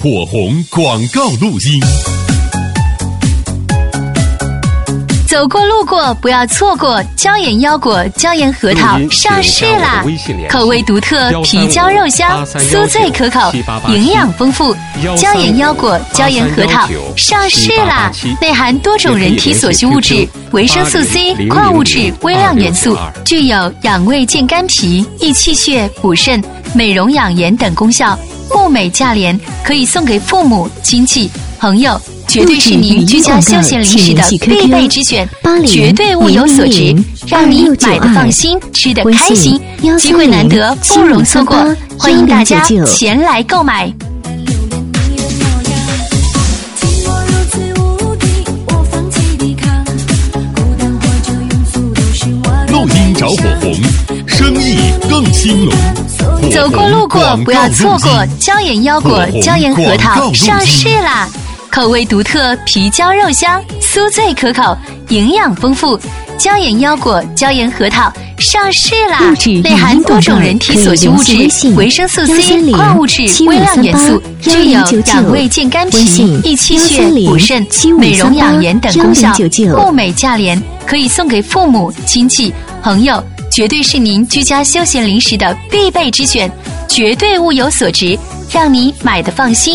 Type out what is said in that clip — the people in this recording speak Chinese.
火红广告录音。 走过路过不要错过，椒盐腰果、椒盐核桃上市啦！口味独特，皮焦肉香，酥脆可口，营养丰富。椒盐腰果、椒盐核桃上市啦！内含多种人体所需物质，维生素 C、矿物质、微量元素，具有养胃健肝脾、益气血、补肾、美容养颜等功效，物美价廉，可以送给父母、亲戚、朋友。绝对是您居家休闲零食的必备之选，绝对物有所值，让你买的放心，吃的开心，机会难得，不容错过，欢迎大家前来购买。 录音着火红，生意更兴隆。 走过路过不要错过，椒盐腰果、椒盐核桃上市啦！口味独特，皮焦肉香，酥脆可口，营养丰富。椒盐腰果、椒盐核桃上市啦！内含多种人体所需物质，维生素 C、矿物质、微量元素，具有养胃健肝脾、益气血、补肾、美容养颜等功效，物美价廉，可以送给父母、亲戚、朋友，绝对是您居家休闲零食的必备之选，绝对物有所值，让你买的放心。